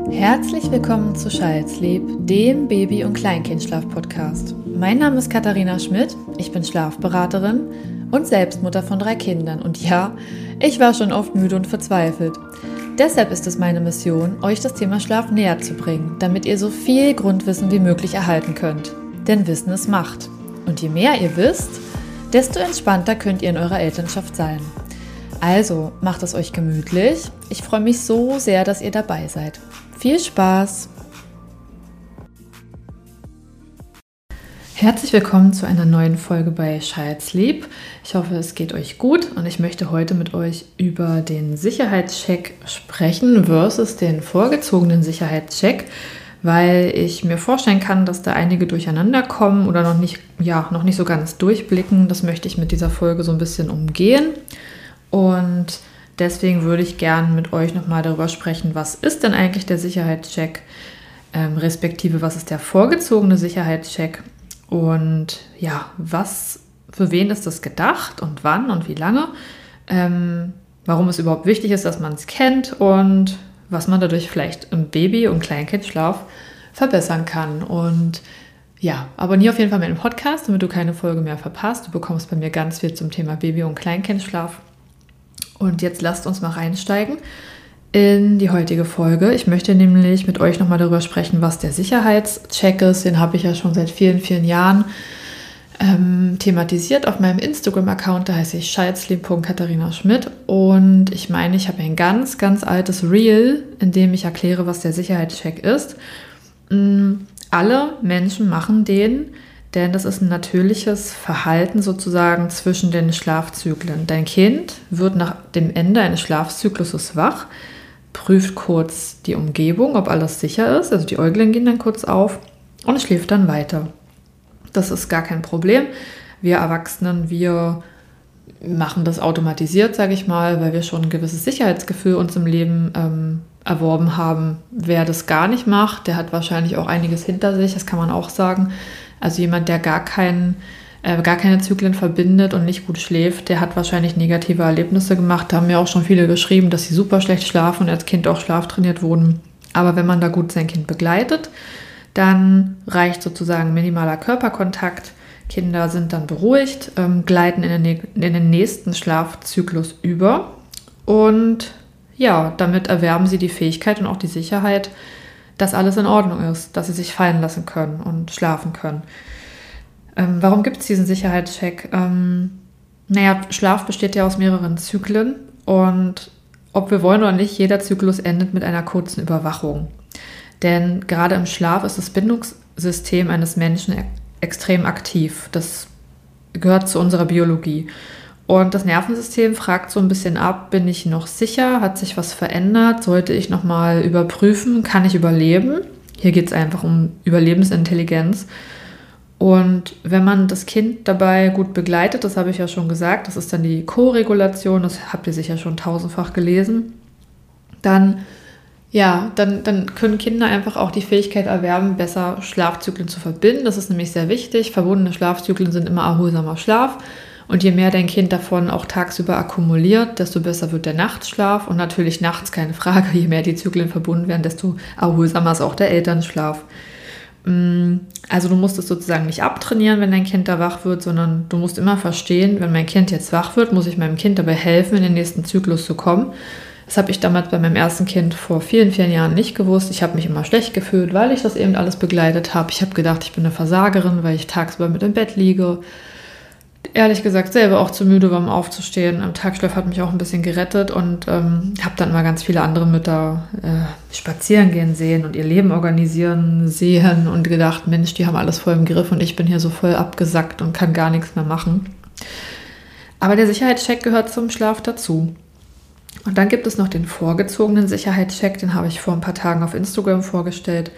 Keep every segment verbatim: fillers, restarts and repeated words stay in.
Herzlich willkommen zu Child-Sleep, dem Baby- und Kleinkindschlaf-Podcast. Mein Name ist Katharina Schmidt, ich bin Schlafberaterin und Selbstmutter von drei Kindern. Und ja, ich war schon oft müde und verzweifelt. Deshalb ist es meine Mission, euch das Thema Schlaf näher zu bringen, damit ihr so viel Grundwissen wie möglich erhalten könnt. Denn Wissen ist Macht. Und je mehr ihr wisst, desto entspannter könnt ihr in eurer Elternschaft sein. Also macht es euch gemütlich. Ich freue mich so sehr, dass ihr dabei seid. Viel Spaß! Herzlich willkommen zu einer neuen Folge bei Child-Sleep. Ich hoffe, es geht euch gut und ich möchte heute mit euch über den Sicherheitscheck sprechen versus den vorgezogenen Sicherheitscheck, weil ich mir vorstellen kann, dass da einige durcheinander kommen oder noch nicht, ja, noch nicht so ganz durchblicken. Das möchte ich mit dieser Folge so ein bisschen umgehen. Und deswegen würde ich gerne mit euch nochmal darüber sprechen, was ist denn eigentlich der Sicherheitscheck, ähm, respektive was ist der vorgezogene Sicherheitscheck und ja, was, für wen ist das gedacht und wann und wie lange, ähm, warum es überhaupt wichtig ist, dass man es kennt und was man dadurch vielleicht im Baby- und Kleinkindschlaf verbessern kann. Und ja, abonniere auf jeden Fall meinen Podcast, damit du keine Folge mehr verpasst. Du bekommst bei mir ganz viel zum Thema Baby- und Kleinkindschlaf. Und jetzt lasst uns mal reinsteigen in die heutige Folge. Ich möchte nämlich mit euch nochmal darüber sprechen, was der Sicherheitscheck ist. Den habe ich ja schon seit vielen, vielen Jahren ähm, thematisiert auf meinem Instagram-Account. Da heiße ich child-sleep punkt katharina schmidt. Und ich meine, ich habe ein ganz, ganz altes Reel, in dem ich erkläre, was der Sicherheitscheck ist. Ähm, alle Menschen machen den, denn das ist ein natürliches Verhalten sozusagen zwischen den Schlafzyklen. Dein Kind wird nach dem Ende eines Schlafzykluses wach, prüft kurz die Umgebung, ob alles sicher ist, also die Äuglein gehen dann kurz auf und schläft dann weiter. Das ist gar kein Problem. Wir Erwachsenen, wir machen das automatisiert, sage ich mal, weil wir schon ein gewisses Sicherheitsgefühl uns im Leben ähm, erworben haben. Wer das gar nicht macht, der hat wahrscheinlich auch einiges hinter sich, das kann man auch sagen. Also jemand, der gar, kein, äh, gar keine Zyklen verbindet und nicht gut schläft, der hat wahrscheinlich negative Erlebnisse gemacht. Da haben mir auch schon viele geschrieben, dass sie super schlecht schlafen und als Kind auch schlaftrainiert wurden. Aber wenn man da gut sein Kind begleitet, dann reicht sozusagen minimaler Körperkontakt. Kinder sind dann beruhigt, ähm, gleiten in den, in den nächsten Schlafzyklus über. Und ja, damit erwerben sie die Fähigkeit und auch die Sicherheit, dass alles in Ordnung ist, dass sie sich fallen lassen können und schlafen können. Ähm, warum gibt es diesen Sicherheitscheck? Ähm, naja, Schlaf besteht ja aus mehreren Zyklen und ob wir wollen oder nicht, jeder Zyklus endet mit einer kurzen Überwachung. Denn gerade im Schlaf ist das Bindungssystem eines Menschen e- extrem aktiv. Das gehört zu unserer Biologie. Und das Nervensystem fragt so ein bisschen ab, bin ich noch sicher? Hat sich was verändert? Sollte ich nochmal überprüfen? Kann ich überleben? Hier geht es einfach um Überlebensintelligenz. Und wenn man das Kind dabei gut begleitet, das habe ich ja schon gesagt, das ist dann die Co-Regulation, das habt ihr sicher schon tausendfach gelesen, dann, ja, dann, dann können Kinder einfach auch die Fähigkeit erwerben, besser Schlafzyklen zu verbinden. Das ist nämlich sehr wichtig. Verbundene Schlafzyklen sind immer erholsamer Schlaf. Und je mehr dein Kind davon auch tagsüber akkumuliert, desto besser wird der Nachtschlaf. Und natürlich nachts, keine Frage, je mehr die Zyklen verbunden werden, desto erholsamer ist auch der Elternschlaf. Also du musst es sozusagen nicht abtrainieren, wenn dein Kind da wach wird, sondern du musst immer verstehen, wenn mein Kind jetzt wach wird, muss ich meinem Kind dabei helfen, in den nächsten Zyklus zu kommen. Das habe ich damals bei meinem ersten Kind vor vielen, vielen Jahren nicht gewusst. Ich habe mich immer schlecht gefühlt, weil ich das eben alles begleitet habe. Ich habe gedacht, ich bin eine Versagerin, weil ich tagsüber mit im Bett liege. Ehrlich gesagt selber auch zu müde war, um aufzustehen. Am Tagschlaf hat mich auch ein bisschen gerettet und ähm, habe dann mal ganz viele andere Mütter äh, spazieren gehen sehen und ihr Leben organisieren sehen und gedacht, Mensch, die haben alles voll im Griff und ich bin hier so voll abgesackt und kann gar nichts mehr machen. Aber der Sicherheitscheck gehört zum Schlaf dazu. Und dann gibt es noch den vorgezogenen Sicherheitscheck, den habe ich vor ein paar Tagen auf Instagram vorgestellt.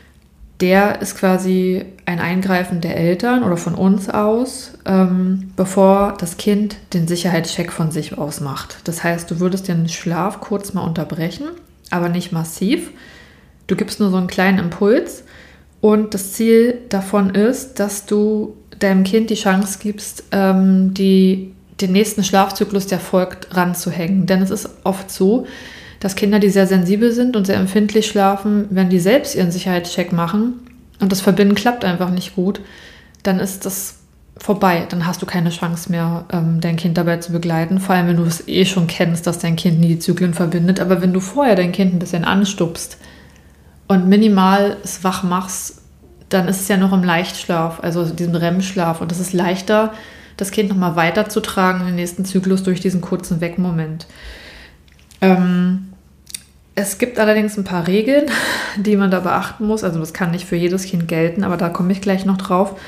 Der ist quasi ein Eingreifen der Eltern oder von uns aus, ähm, bevor das Kind den Sicherheitscheck von sich aus macht. Das heißt, du würdest den Schlaf kurz mal unterbrechen, aber nicht massiv. Du gibst nur so einen kleinen Impuls und das Ziel davon ist, dass du deinem Kind die Chance gibst, ähm, die, den nächsten Schlafzyklus, der folgt, ranzuhängen. Denn es ist oft so, dass Kinder, die sehr sensibel sind und sehr empfindlich schlafen, wenn die selbst ihren Sicherheitscheck machen und das Verbinden klappt einfach nicht gut, dann ist das vorbei. Dann hast du keine Chance mehr, ähm, dein Kind dabei zu begleiten. Vor allem, wenn du es eh schon kennst, dass dein Kind nie die Zyklen verbindet. Aber wenn du vorher dein Kind ein bisschen anstupst und minimal es wach machst, dann ist es ja noch im Leichtschlaf, also diesem R E M-Schlaf. Und es ist leichter, das Kind nochmal weiterzutragen in den nächsten Zyklus durch diesen kurzen Wegmoment. Ähm, es gibt allerdings ein paar Regeln, die man da beachten muss. Also das kann nicht für jedes Kind gelten, aber da komme ich gleich noch drauf.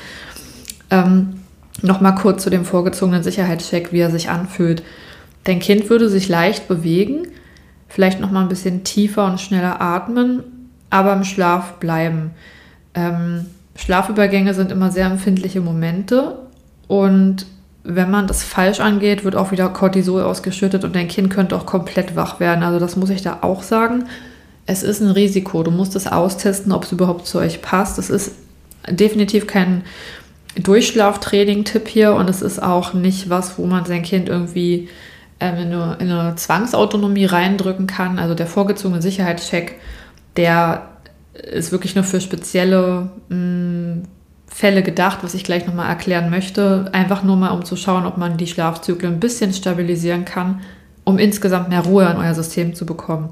Ähm, Nochmal kurz zu dem vorgezogenen Sicherheitscheck, wie er sich anfühlt. Dein Kind würde sich leicht bewegen, vielleicht nochmal ein bisschen tiefer und schneller atmen, aber im Schlaf bleiben. Ähm, Schlafübergänge sind immer sehr empfindliche Momente und wenn man das falsch angeht, wird auch wieder Cortisol ausgeschüttet und dein Kind könnte auch komplett wach werden. Also das muss ich da auch sagen. Es ist ein Risiko. Du musst es austesten, ob es überhaupt zu euch passt. Es ist definitiv kein Durchschlaftraining-Tipp hier und es ist auch nicht was, wo man sein Kind irgendwie ähm, in, eine, in eine Zwangsautonomie reindrücken kann. Also der vorgezogene Sicherheitscheck, der ist wirklich nur für spezielle mh, Fälle gedacht, was ich gleich nochmal erklären möchte. Einfach nur mal, um zu schauen, ob man die Schlafzyklen ein bisschen stabilisieren kann, um insgesamt mehr Ruhe in euer System zu bekommen.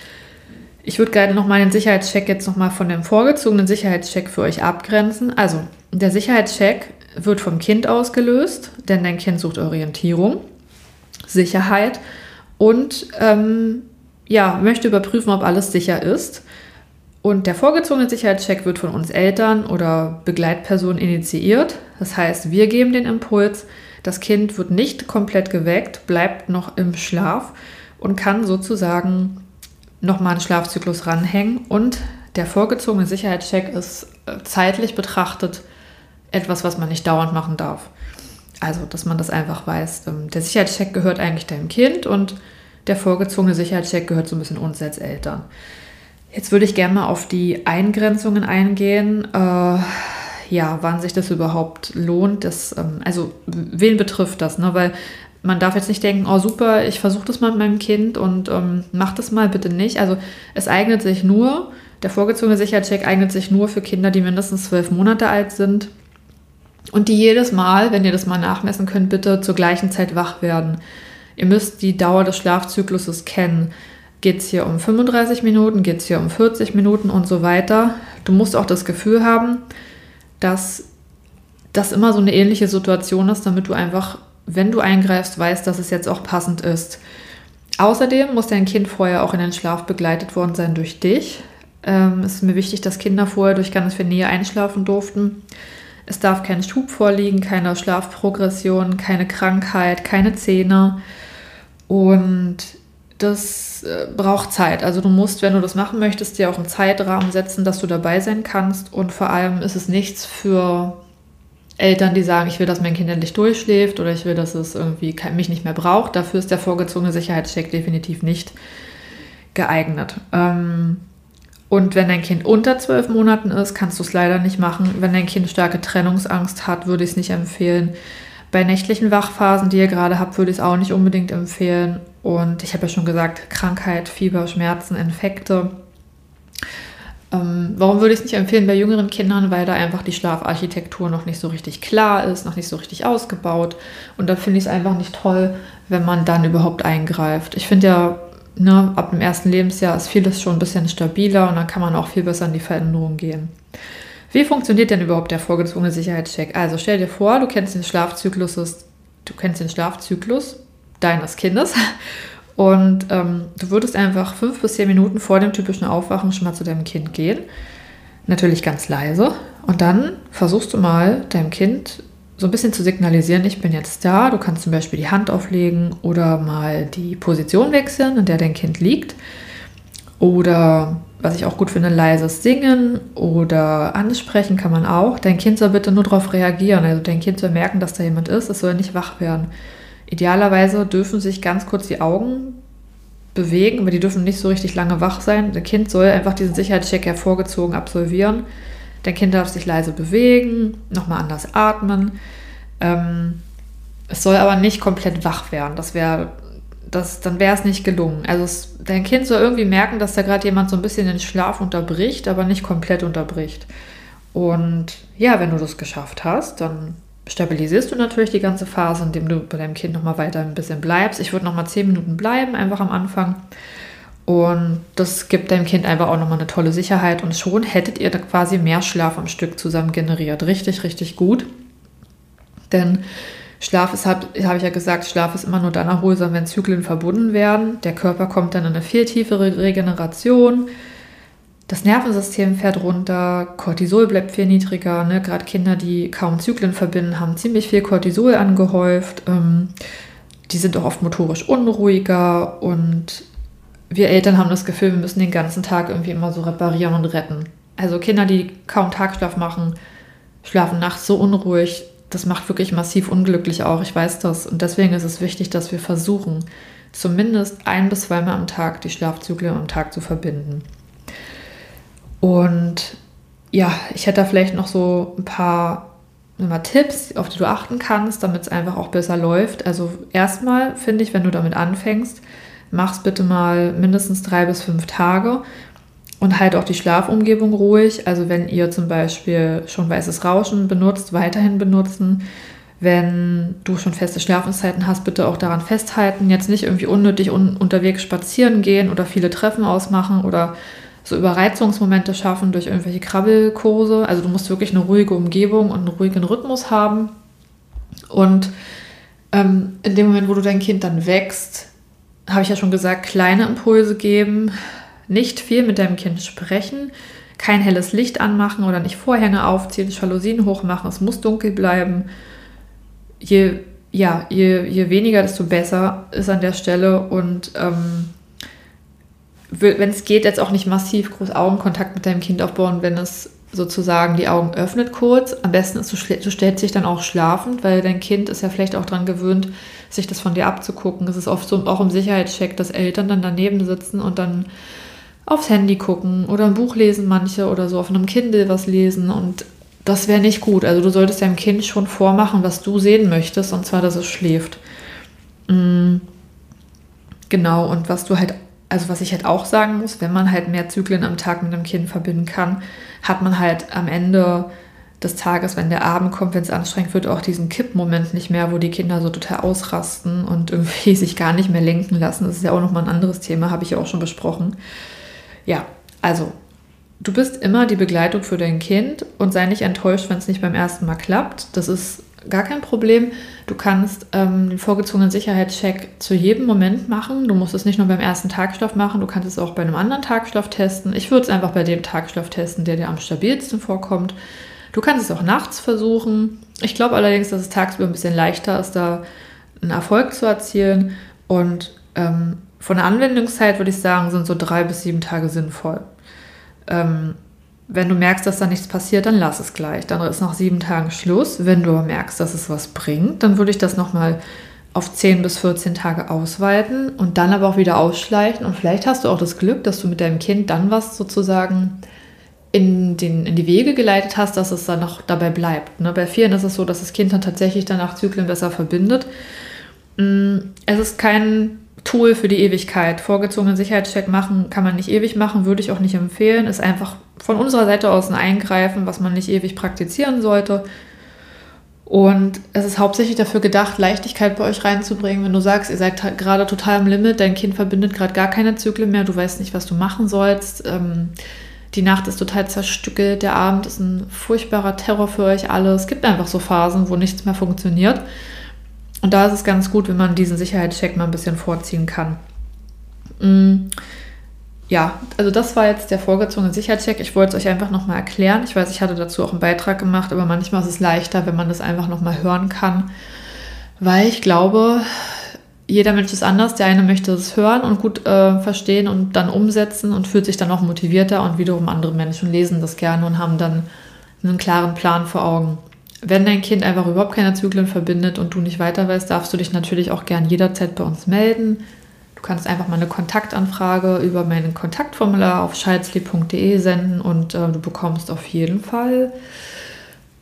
Ich würde gerne nochmal den Sicherheitscheck jetzt nochmal von dem vorgezogenen Sicherheitscheck für euch abgrenzen. Also der Sicherheitscheck wird vom Kind ausgelöst, denn dein Kind sucht Orientierung, Sicherheit und ähm, ja, möchte überprüfen, ob alles sicher ist. Und der vorgezogene Sicherheitscheck wird von uns Eltern oder Begleitpersonen initiiert. Das heißt, wir geben den Impuls, das Kind wird nicht komplett geweckt, bleibt noch im Schlaf und kann sozusagen nochmal einen Schlafzyklus ranhängen. Und der vorgezogene Sicherheitscheck ist zeitlich betrachtet etwas, was man nicht dauernd machen darf. Also, dass man das einfach weiß. Der Sicherheitscheck gehört eigentlich deinem Kind und der vorgezogene Sicherheitscheck gehört so ein bisschen uns als Eltern. Jetzt würde ich gerne mal auf die Eingrenzungen eingehen, äh, ja, wann sich das überhaupt lohnt. Das, ähm, also, wen betrifft das? Ne? Weil man darf jetzt nicht denken, oh super, ich versuche das mal mit meinem Kind und ähm, mach das mal bitte nicht. Also es eignet sich nur, der vorgezogene Sicherheitscheck eignet sich nur für Kinder, die mindestens zwölf Monate alt sind und die jedes Mal, wenn ihr das mal nachmessen könnt, bitte zur gleichen Zeit wach werden. Ihr müsst die Dauer des Schlafzykluses kennen. Geht es hier um fünfunddreißig Minuten, geht es hier um vierzig Minuten und so weiter. Du musst auch das Gefühl haben, dass das immer so eine ähnliche Situation ist, damit du einfach, wenn du eingreifst, weißt, dass es jetzt auch passend ist. Außerdem muss dein Kind vorher auch in den Schlaf begleitet worden sein durch dich. Ähm, es ist mir wichtig, dass Kinder vorher durch ganz viel Nähe einschlafen durften. Es darf kein Schub vorliegen, keine Schlafprogression, keine Krankheit, keine Zähne. Und das äh, braucht Zeit. Also du musst, wenn du das machen möchtest, dir auch einen Zeitrahmen setzen, dass du dabei sein kannst. Und vor allem ist es nichts für Eltern, die sagen, ich will, dass mein Kind endlich durchschläft oder ich will, dass es irgendwie mich nicht mehr braucht. Dafür ist der vorgezogene Sicherheitscheck definitiv nicht geeignet. Ähm, und wenn dein Kind unter zwölf Monaten ist, kannst du es leider nicht machen. Wenn dein Kind starke Trennungsangst hat, würde ich es nicht empfehlen. Bei nächtlichen Wachphasen, die ihr gerade habt, würde ich es auch nicht unbedingt empfehlen. Und ich habe ja schon gesagt, Krankheit, Fieber, Schmerzen, Infekte. Ähm, warum würde ich es nicht empfehlen bei jüngeren Kindern? Weil da einfach die Schlafarchitektur noch nicht so richtig klar ist, noch nicht so richtig ausgebaut. Und da finde ich es einfach nicht toll, wenn man dann überhaupt eingreift. Ich finde ja, ne, ab dem ersten Lebensjahr ist vieles schon ein bisschen stabiler und dann kann man auch viel besser in die Veränderung gehen. Wie funktioniert denn überhaupt der vorgezogene Sicherheitscheck? Also stell dir vor, du kennst den Schlafzyklus, du kennst den Schlafzyklus deines Kindes und ähm, du würdest einfach fünf bis zehn Minuten vor dem typischen Aufwachen schon mal zu deinem Kind gehen. Natürlich ganz leise. Und dann versuchst du mal deinem Kind so ein bisschen zu signalisieren, ich bin jetzt da. Du kannst zum Beispiel die Hand auflegen oder mal die Position wechseln, in der dein Kind liegt. Oder, was ich auch gut finde, leises Singen oder ansprechen kann man auch. Dein Kind soll bitte nur darauf reagieren. Also dein Kind soll merken, dass da jemand ist. Es soll nicht wach werden. Idealerweise dürfen sich ganz kurz die Augen bewegen, aber die dürfen nicht so richtig lange wach sein. Dein Kind soll einfach diesen Sicherheitscheck hervorgezogen absolvieren. Dein Kind darf sich leise bewegen, nochmal anders atmen. Ähm, es soll aber nicht komplett wach werden. Das wäre das, dann wäre es nicht gelungen. Also es, dein Kind soll irgendwie merken, dass da gerade jemand so ein bisschen den Schlaf unterbricht, aber nicht komplett unterbricht. Und ja, wenn du das geschafft hast, dann stabilisierst du natürlich die ganze Phase, indem du bei deinem Kind nochmal weiter ein bisschen bleibst. Ich würde nochmal zehn Minuten bleiben, einfach am Anfang. Und das gibt deinem Kind einfach auch nochmal eine tolle Sicherheit. Und schon hättet ihr da quasi mehr Schlaf am Stück zusammen generiert. Richtig, richtig gut. Denn Schlaf ist, habe hab ich ja gesagt, Schlaf ist immer nur dann erholsam, wenn Zyklen verbunden werden. Der Körper kommt dann in eine viel tiefere Regeneration. Das Nervensystem fährt runter, Cortisol bleibt viel niedriger. Ne? Gerade Kinder, die kaum Zyklen verbinden, haben ziemlich viel Cortisol angehäuft. Ähm, die sind auch oft motorisch unruhiger. Und wir Eltern haben das Gefühl, wir müssen den ganzen Tag irgendwie immer so reparieren und retten. Also Kinder, die kaum Tagschlaf machen, schlafen nachts so unruhig. Das macht wirklich massiv unglücklich auch, ich weiß das. Und deswegen ist es wichtig, dass wir versuchen, zumindest ein- bis zweimal am Tag die Schlafzyklen am Tag zu verbinden. Und ja, ich hätte da vielleicht noch so ein paar mal Tipps, auf die du achten kannst, damit es einfach auch besser läuft. Also erstmal finde ich, wenn du damit anfängst, mach's bitte mal mindestens drei bis fünf Tage. Und halt auch die Schlafumgebung ruhig. Also wenn ihr zum Beispiel schon weißes Rauschen benutzt, weiterhin benutzen. Wenn du schon feste Schlafenszeiten hast, bitte auch daran festhalten. Jetzt nicht irgendwie unnötig un- unterwegs spazieren gehen oder viele Treffen ausmachen oder so Überreizungsmomente schaffen durch irgendwelche Krabbelkurse. Also du musst wirklich eine ruhige Umgebung und einen ruhigen Rhythmus haben. Und ähm, in dem Moment, wo du dein Kind dann wächst, habe ich ja schon gesagt, kleine Impulse geben. Nicht viel mit deinem Kind sprechen, kein helles Licht anmachen oder nicht Vorhänge aufziehen, Jalousien hochmachen, es muss dunkel bleiben. Je, ja, je, je weniger, desto besser ist an der Stelle. Und ähm, wenn es geht, jetzt auch nicht massiv groß Augenkontakt mit deinem Kind aufbauen, wenn es sozusagen die Augen öffnet kurz. Am besten ist, du, schl- du stellst dich dann auch schlafend, weil dein Kind ist ja vielleicht auch daran gewöhnt, sich das von dir abzugucken. Es ist oft so, auch im Sicherheitscheck, dass Eltern dann daneben sitzen und dann aufs Handy gucken oder ein Buch lesen manche oder so auf einem Kindle was lesen und das wäre nicht gut. Also du solltest deinem Kind schon vormachen, was du sehen möchtest und zwar, dass es schläft. Mhm. Genau, und was du halt, also was ich halt auch sagen muss, wenn man halt mehr Zyklen am Tag mit einem Kind verbinden kann, hat man halt am Ende des Tages, wenn der Abend kommt, wenn es anstrengend wird, auch diesen Kippmoment nicht mehr, wo die Kinder so total ausrasten und irgendwie sich gar nicht mehr lenken lassen. Das ist ja auch nochmal ein anderes Thema, habe ich ja auch schon besprochen. Ja, also du bist immer die Begleitung für dein Kind und sei nicht enttäuscht, wenn es nicht beim ersten Mal klappt. Das ist gar kein Problem. Du kannst ähm, den vorgezogenen Sicherheitscheck zu jedem Moment machen. Du musst es nicht nur beim ersten Tagschlaf machen, du kannst es auch bei einem anderen Tagschlaf testen. Ich würde es einfach bei dem Tagschlaf testen, der dir am stabilsten vorkommt. Du kannst es auch nachts versuchen. Ich glaube allerdings, dass es tagsüber ein bisschen leichter ist, da einen Erfolg zu erzielen. Und ähm, von der Anwendungszeit würde ich sagen, sind so drei bis sieben Tage sinnvoll. Ähm, wenn du merkst, dass da nichts passiert, dann lass es gleich. Dann ist nach sieben Tagen Schluss. Wenn du merkst, dass es was bringt, dann würde ich das nochmal auf zehn bis vierzehn Tage ausweiten und dann aber auch wieder ausschleichen. Und vielleicht hast du auch das Glück, dass du mit deinem Kind dann was sozusagen in, den, in die Wege geleitet hast, dass es dann noch dabei bleibt. Ne? Bei vielen ist es so, dass das Kind dann tatsächlich danach Zyklen besser verbindet. Es ist kein Tool für die Ewigkeit. Vorgezogenen Sicherheitscheck machen kann man nicht ewig machen, würde ich auch nicht empfehlen. Ist einfach von unserer Seite aus ein Eingreifen, was man nicht ewig praktizieren sollte. Und es ist hauptsächlich dafür gedacht, Leichtigkeit bei euch reinzubringen. Wenn du sagst, ihr seid gerade total am Limit, dein Kind verbindet gerade gar keine Zyklen mehr, du weißt nicht, was du machen sollst. Ähm, die Nacht ist total zerstückelt, der Abend ist ein furchtbarer Terror für euch alle. Es gibt einfach so Phasen, wo nichts mehr funktioniert. Und da ist es ganz gut, wenn man diesen Sicherheitscheck mal ein bisschen vorziehen kann. Mm, ja, also das war jetzt der vorgezogene Sicherheitscheck. Ich wollte es euch einfach nochmal erklären. Ich weiß, ich hatte dazu auch einen Beitrag gemacht, aber manchmal ist es leichter, wenn man das einfach nochmal hören kann. Weil ich glaube, jeder Mensch ist anders. Der eine möchte es hören und gut äh, verstehen und dann umsetzen und fühlt sich dann auch motivierter. Und wiederum andere Menschen lesen das gerne und haben dann einen klaren Plan vor Augen. Wenn dein Kind einfach überhaupt keine Zyklen verbindet und du nicht weiter weißt, darfst du dich natürlich auch gern jederzeit bei uns melden. Du kannst einfach mal eine Kontaktanfrage über mein Kontaktformular auf child sleep punkt de senden und äh, du bekommst auf jeden Fall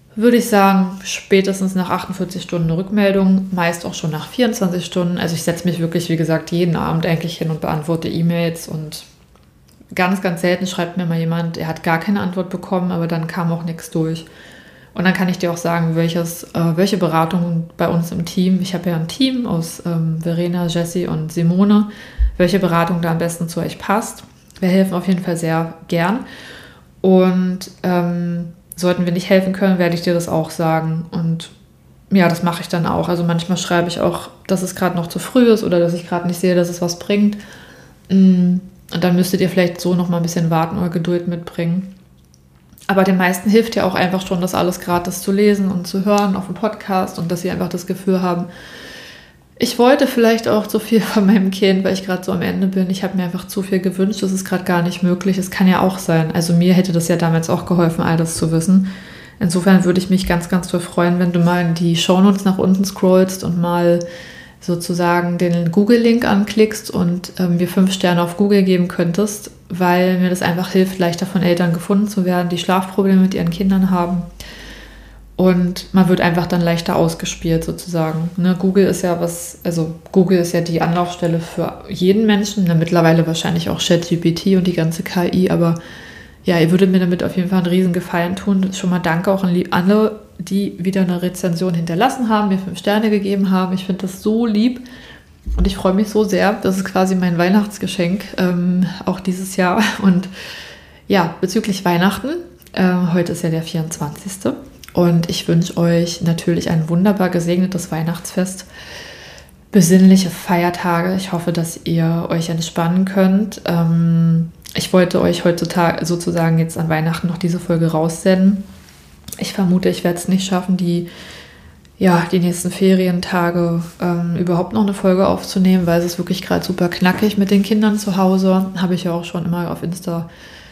würde ich sagen, spätestens nach achtundvierzig Stunden eine Rückmeldung, meist auch schon nach vierundzwanzig Stunden. Also ich setze mich wirklich, wie gesagt, jeden Abend eigentlich hin und beantworte E-Mails und ganz, ganz selten schreibt mir mal jemand, er hat gar keine Antwort bekommen, aber dann kam auch nichts durch. Und dann kann ich dir auch sagen, welches, äh, welche Beratungen bei uns im Team, ich habe ja ein Team aus ähm, Verena, Jessie und Simone, welche Beratung da am besten zu euch passt. Wir helfen auf jeden Fall sehr gern. Und ähm, sollten wir nicht helfen können, werde ich dir das auch sagen. Und ja, das mache ich dann auch. Also manchmal schreibe ich auch, dass es gerade noch zu früh ist oder dass ich gerade nicht sehe, dass es was bringt. Und dann müsstet ihr vielleicht so noch mal ein bisschen warten oder Geduld mitbringen. Aber den meisten hilft ja auch einfach schon, das alles gratis zu lesen und zu hören auf dem Podcast und dass sie einfach das Gefühl haben, ich wollte vielleicht auch zu viel von meinem Kind, weil ich gerade so am Ende bin. Ich habe mir einfach zu viel gewünscht, das ist gerade gar nicht möglich. Es kann ja auch sein. Also mir hätte das ja damals auch geholfen, all das zu wissen. Insofern würde ich mich ganz, ganz doll freuen, wenn du mal in die Shownotes nach unten scrollst und mal sozusagen den Google-Link anklickst und ähm, mir fünf Sterne auf Google geben könntest, weil mir das einfach hilft, leichter von Eltern gefunden zu werden, die Schlafprobleme mit ihren Kindern haben. Und man wird einfach dann leichter ausgespielt sozusagen. Ne, Google ist ja was, also Google ist ja die Anlaufstelle für jeden Menschen, ne, mittlerweile wahrscheinlich auch ChatGPT und die ganze K I, aber ja, ihr würdet mir damit auf jeden Fall einen riesen Gefallen tun. Schon mal danke auch an alle, die wieder eine Rezension hinterlassen haben, mir fünf Sterne gegeben haben. Ich finde das so lieb und ich freue mich so sehr. Das ist quasi mein Weihnachtsgeschenk, ähm, auch dieses Jahr. Und ja, bezüglich Weihnachten, äh, heute ist ja der vierundzwanzigste Und ich wünsche euch natürlich ein wunderbar gesegnetes Weihnachtsfest, besinnliche Feiertage. Ich hoffe, dass ihr euch entspannen könnt. Ähm, ich wollte euch heutzutage sozusagen jetzt an Weihnachten noch diese Folge raussenden. Ich vermute, ich werde es nicht schaffen, die, ja, die nächsten Ferientage ähm, überhaupt noch eine Folge aufzunehmen, weil es ist wirklich gerade super knackig mit den Kindern zu Hause. Habe ich ja auch schon immer auf Insta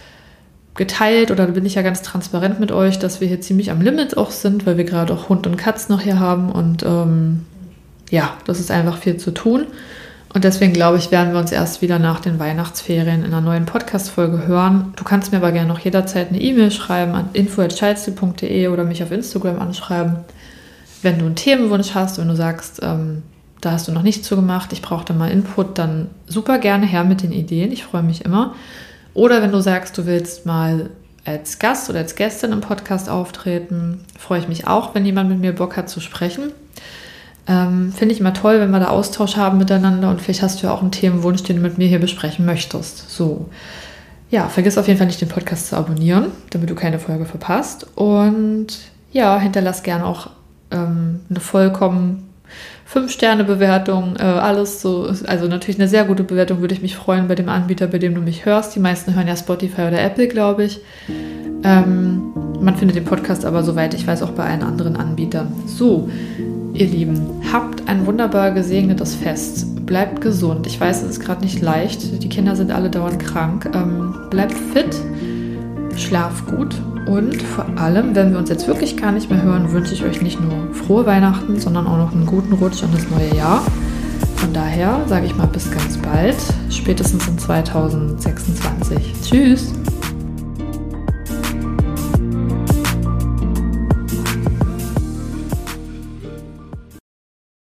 geteilt oder bin ich ja ganz transparent mit euch, dass wir hier ziemlich am Limit auch sind, weil wir gerade auch Hund und Katz noch hier haben und ähm, ja, das ist einfach viel zu tun und deswegen glaube ich, werden wir uns erst wieder nach den Weihnachtsferien in einer neuen Podcast-Folge hören. Du kannst mir aber gerne noch jederzeit eine E-Mail schreiben an info at schalzlieb punkt de oder mich auf Instagram anschreiben, wenn du einen Themenwunsch hast, wenn du sagst, ähm, da hast du noch nichts zu gemacht, ich brauche da mal Input, dann super gerne her mit den Ideen, ich freue mich immer. Oder wenn du sagst, du willst mal als Gast oder als Gästin im Podcast auftreten, freue ich mich auch, wenn jemand mit mir Bock hat zu sprechen. Ähm, finde ich immer toll, wenn wir da Austausch haben miteinander und vielleicht hast du ja auch einen Themenwunsch, den du mit mir hier besprechen möchtest. So, ja, vergiss auf jeden Fall nicht, den Podcast zu abonnieren, damit du keine Folge verpasst. Und ja, hinterlass gerne auch ähm, eine vollkommen fünf Sterne Bewertung, äh, alles so, also natürlich eine sehr gute Bewertung, würde ich mich freuen bei dem Anbieter, bei dem du mich hörst. Die meisten hören ja Spotify oder Apple, glaube ich. Ähm, man findet den Podcast aber, soweit ich weiß, auch bei allen anderen Anbietern. So, ihr Lieben, habt ein wunderbar gesegnetes Fest. Bleibt gesund. Ich weiß, es ist gerade nicht leicht. Die Kinder sind alle dauernd krank. Ähm, bleibt fit, schlaf gut. Und vor allem, wenn wir uns jetzt wirklich gar nicht mehr hören, wünsche ich euch nicht nur frohe Weihnachten, sondern auch noch einen guten Rutsch in das neue Jahr. Von daher sage ich mal bis ganz bald, spätestens in zweitausendsechsundzwanzig. Tschüss!